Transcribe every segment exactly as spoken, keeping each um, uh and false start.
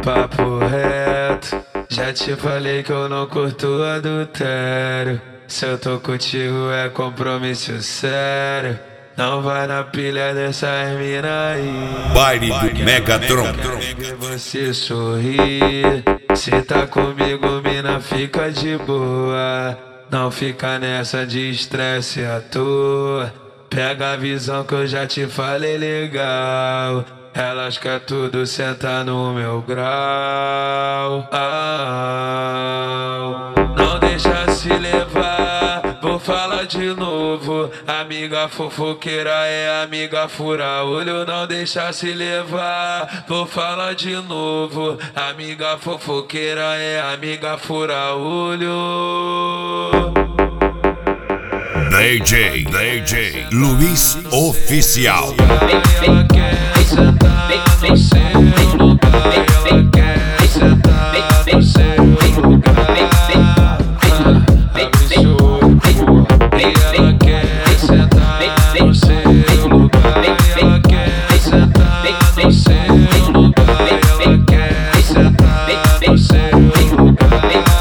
Papo reto, já te falei que eu não curto adultério. Se eu tô contigo é compromisso sério. Não vai na pilha dessas mina aí. Baile do Megatron. Ver você sorrir. Se tá comigo, mina, fica de boa. Não fica nessa de estresse à toa. Pega a visão que eu já te falei legal. Elas quer tudo sentar no meu grau. Ah, não deixa se levar, vou falar de novo. Amiga fofoqueira é amiga fura olho. Não deixa se levar, vou falar de novo. Amiga fofoqueira é amiga fura olho. D J, D J Luiz Oficial. Ela quer sentar no seu lugar. Ela quer sentar no seu lugar. Abre seu olho, e ela quer sentar no seu lugar. Ela quer sentar no seu lugar. Ela quer sentar no seu lugar.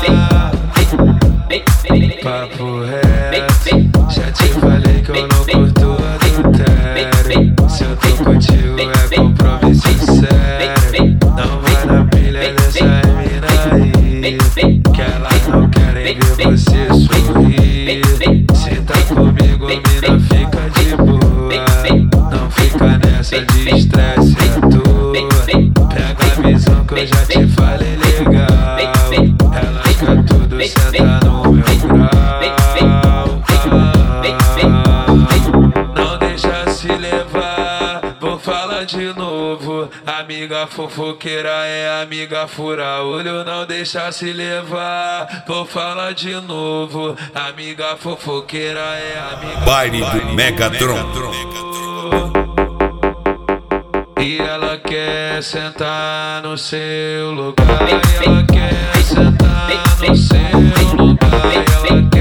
Papo reto, já te falei que eu não curto adultério. Se eu tô contigo é compromisso sério. Não vai na pilha dessas mina aí, que elas não querem ver você sorrir. Se tá comigo, mina, fica de boa. Não fica nessa de estresse à toa. Pega a visão que eu já te falei legal. Elas quer tudo sentar no meu grau. Não deixa se levar, vou falar de novo. Amiga fofoqueira é amiga fura olho. Não deixa se levar, vou falar de novo. Amiga fofoqueira é amiga. Baile do Megatron. E ela quer sentar no seu lugar. Ela quer sentar no seu lugar. Ela